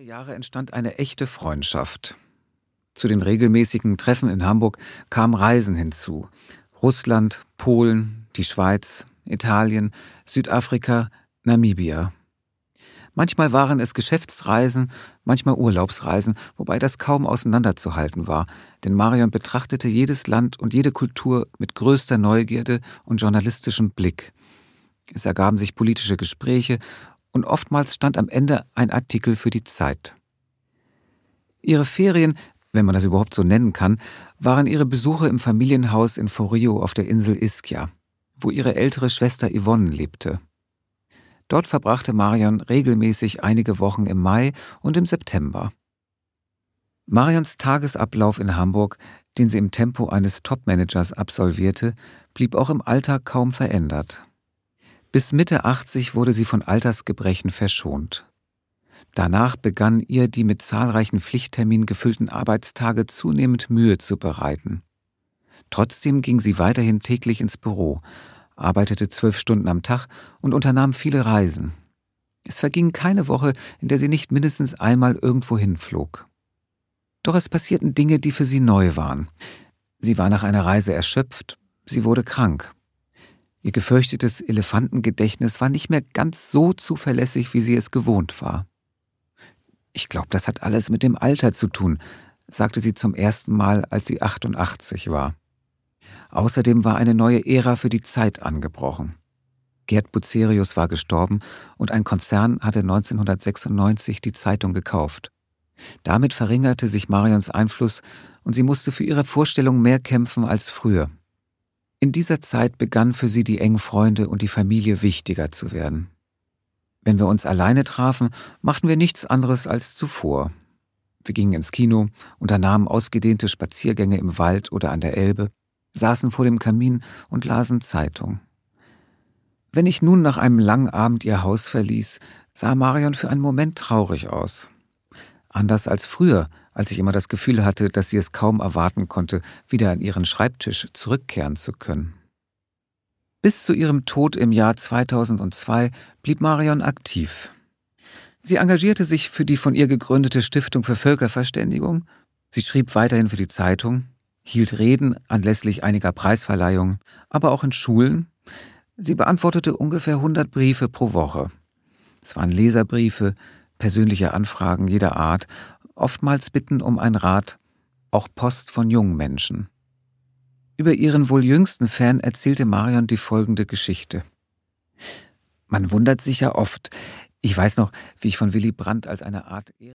Jahre entstand eine echte Freundschaft. Zu den regelmäßigen Treffen in Hamburg kamen Reisen hinzu. Russland, Polen, die Schweiz, Italien, Südafrika, Namibia. Manchmal waren es Geschäftsreisen, manchmal Urlaubsreisen, wobei das kaum auseinanderzuhalten war, denn Marion betrachtete jedes Land und jede Kultur mit größter Neugierde und journalistischem Blick. Es ergaben sich politische Gespräche und oftmals stand am Ende ein Artikel für die Zeit. Ihre Ferien, wenn man das überhaupt so nennen kann, waren ihre Besuche im Familienhaus in Forio auf der Insel Ischia, wo ihre ältere Schwester Yvonne lebte. Dort verbrachte Marion regelmäßig einige Wochen im Mai und im September. Marions Tagesablauf in Hamburg, den sie im Tempo eines Topmanagers absolvierte, blieb auch im Alltag kaum verändert. Bis Mitte 80 wurde sie von Altersgebrechen verschont. Danach begann ihr die mit zahlreichen Pflichtterminen gefüllten Arbeitstage zunehmend Mühe zu bereiten. Trotzdem ging sie weiterhin täglich ins Büro, arbeitete 12 Stunden am Tag und unternahm viele Reisen. Es verging keine Woche, in der sie nicht mindestens einmal irgendwo hinflog. Doch es passierten Dinge, die für sie neu waren. Sie war nach einer Reise erschöpft, sie wurde krank. Ihr gefürchtetes Elefantengedächtnis war nicht mehr ganz so zuverlässig, wie sie es gewohnt war. »Ich glaube, das hat alles mit dem Alter zu tun«, sagte sie zum ersten Mal, als sie 88 war. Außerdem war eine neue Ära für die Zeit angebrochen. Gerd Bucerius war gestorben und ein Konzern hatte 1996 die Zeitung gekauft. Damit verringerte sich Marions Einfluss und sie musste für ihre Vorstellung mehr kämpfen als früher. In dieser Zeit begann für sie die engen Freunde und die Familie wichtiger zu werden. Wenn wir uns alleine trafen, machten wir nichts anderes als zuvor. Wir gingen ins Kino, unternahmen ausgedehnte Spaziergänge im Wald oder an der Elbe, saßen vor dem Kamin und lasen Zeitung. Wenn ich nun nach einem langen Abend ihr Haus verließ, sah Marion für einen Moment traurig aus. Anders als früher, als ich immer das Gefühl hatte, dass sie es kaum erwarten konnte, wieder an ihren Schreibtisch zurückkehren zu können. Bis zu ihrem Tod im Jahr 2002 blieb Marion aktiv. Sie engagierte sich für die von ihr gegründete Stiftung für Völkerverständigung, sie schrieb weiterhin für die Zeitung, hielt Reden anlässlich einiger Preisverleihungen, aber auch in Schulen. Sie beantwortete ungefähr 100 Briefe pro Woche. Es waren Leserbriefe, persönliche Anfragen jeder Art, oftmals Bitten um einen Rat, auch Post von jungen Menschen. Über ihren wohl jüngsten Fan erzählte Marion die folgende Geschichte. Man wundert sich ja oft. Ich weiß noch, wie ich von Willy Brandt als eine Art